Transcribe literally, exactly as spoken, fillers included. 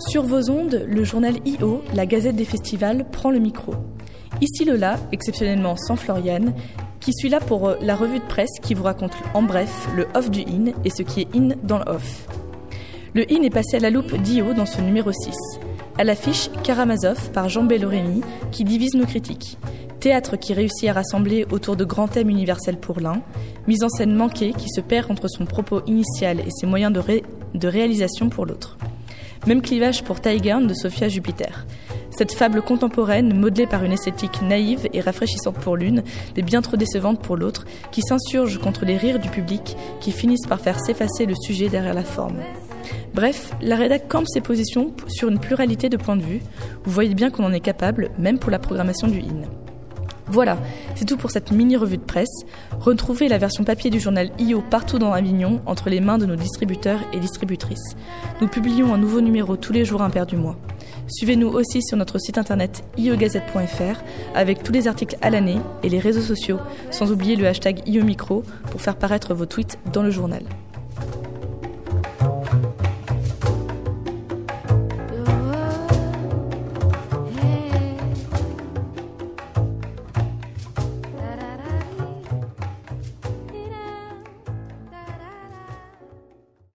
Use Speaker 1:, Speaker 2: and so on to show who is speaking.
Speaker 1: Sur vos ondes, le journal I O, la gazette des festivals, prend le micro. Ici Lola, exceptionnellement sans Floriane, qui suis là pour la revue de presse qui vous raconte en bref le off du in et ce qui est in dans le off. Le in est passé à la loupe d'I O dans son numéro six. À l'affiche, Karamazov par Jean Belloremi qui divise nos critiques. Théâtre qui réussit à rassembler autour de grands thèmes universels pour l'un, mise en scène manquée qui se perd entre son propos initial et ses moyens de, ré- de réalisation pour l'autre. Même clivage pour Tiger de Sophia Jupiter. Cette fable contemporaine, modelée par une esthétique naïve et rafraîchissante pour l'une, mais bien trop décevante pour l'autre, qui s'insurge contre les rires du public, qui finissent par faire s'effacer le sujet derrière la forme. Bref, la rédac campe ses positions sur une pluralité de points de vue. Vous voyez bien qu'on en est capable, même pour la programmation du in. Voilà, c'est tout pour cette mini-revue de presse. Retrouvez la version papier du journal I O partout dans Avignon, entre les mains de nos distributeurs et distributrices. Nous publions un nouveau numéro tous les jours impairs du mois. Suivez-nous aussi sur notre site internet i o gazette point f r avec tous les articles à l'année et les réseaux sociaux, sans oublier le hashtag I O Micro pour faire paraître vos tweets dans le journal.